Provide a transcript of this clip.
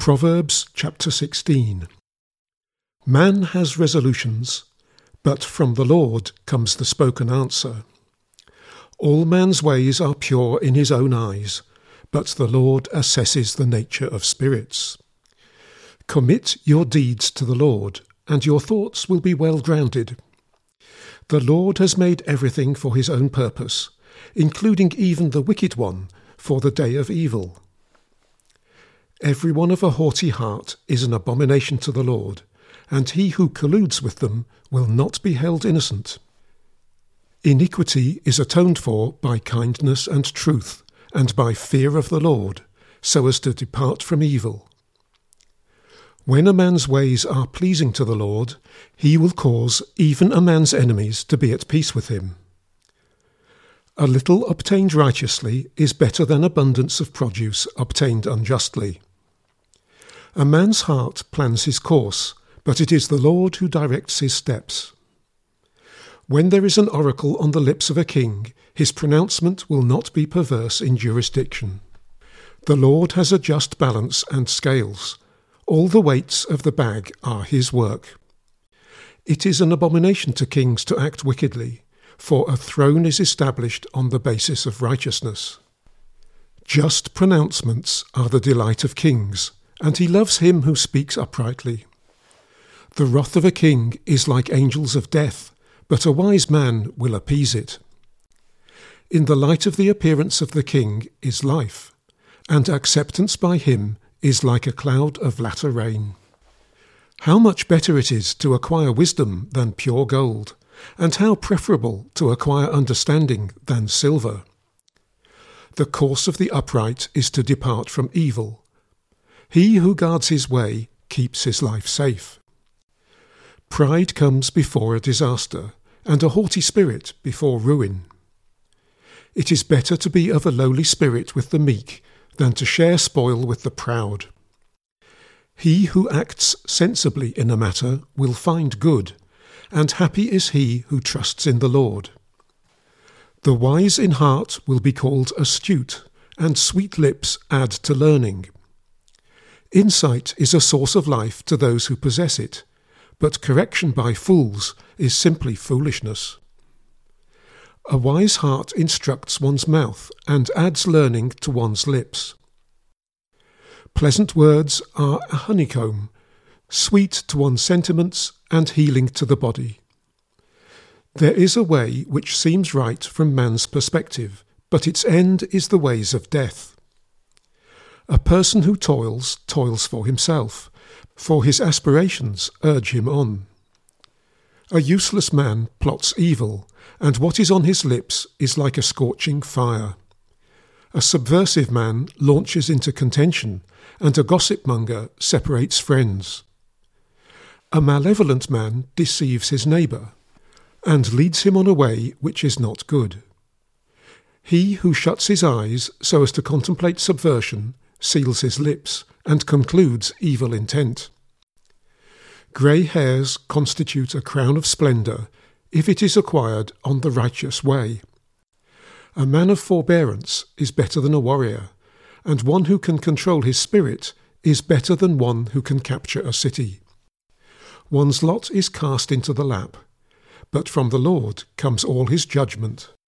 Proverbs chapter 16. Man has resolutions, but from the Lord comes the spoken answer. All man's ways are pure in his own eyes, but the Lord assesses the nature of spirits. Commit your deeds to the Lord, and your thoughts will be well grounded. The Lord has made everything for his own purpose, including even the wicked one, for the day of evil. Every one of a haughty heart is an abomination to the Lord, and he who colludes with them will not be held innocent. Iniquity is atoned for by kindness and truth, and by fear of the Lord, so as to depart from evil. When a man's ways are pleasing to the Lord, he will cause even a man's enemies to be at peace with him. A little obtained righteously is better than abundance of produce obtained unjustly. A man's heart plans his course, but it is the Lord who directs his steps. When there is an oracle on the lips of a king, his pronouncement will not be perverse in jurisdiction. The Lord has a just balance and scales. All the weights of the bag are his work. It is an abomination to kings to act wickedly, for a throne is established on the basis of righteousness. Just pronouncements are the delight of kings, and he loves him who speaks uprightly. The wrath of a king is like angels of death, but a wise man will appease it. In the light of the appearance of the king is life, and acceptance by him is like a cloud of latter rain. How much better it is to acquire wisdom than pure gold, and how preferable to acquire understanding than silver. The course of the upright is to depart from evil. He who guards his way keeps his life safe. Pride comes before a disaster, and a haughty spirit before ruin. It is better to be of a lowly spirit with the meek than to share spoil with the proud. He who acts sensibly in a matter will find good, and happy is he who trusts in the Lord. The wise in heart will be called astute, and sweet lips add to learning. Insight is a source of life to those who possess it, but correction by fools is simply foolishness. A wise heart instructs one's mouth and adds learning to one's lips. Pleasant words are a honeycomb, sweet to one's sentiments and healing to the body. There is a way which seems right from man's perspective, but its end is the ways of death. A person who toils for himself, for his aspirations urge him on. A useless man plots evil, and what is on his lips is like a scorching fire. A subversive man launches into contention, and a gossip-monger separates friends. A malevolent man deceives his neighbour, and leads him on a way which is not good. He who shuts his eyes so as to contemplate subversion seals his lips, and concludes evil intent. Grey hairs constitute a crown of splendour if it is acquired on the righteous way. A man of forbearance is better than a warrior, and one who can control his spirit is better than one who can capture a city. One's lot is cast into the lap, but from the Lord comes all his judgment.